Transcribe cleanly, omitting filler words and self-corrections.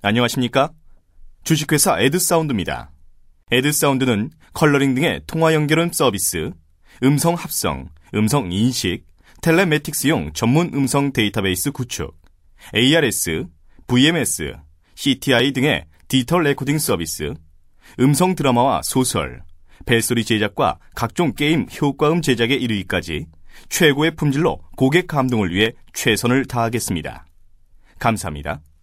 안녕하십니까? 주식회사 에드사운드입니다. 에드사운드는 컬러링 등의 통화 연결음 서비스, 음성 합성, 음성 인식, 텔레매틱스용 전문 음성 데이터베이스 구축, ARS, VMS, CTI 등의 디지털 레코딩 서비스, 음성 드라마와 소설, 벨소리 제작과 각종 게임 효과음 제작에 이르기까지 최고의 품질로 고객 감동을 위해 최선을 다하겠습니다. 감사합니다.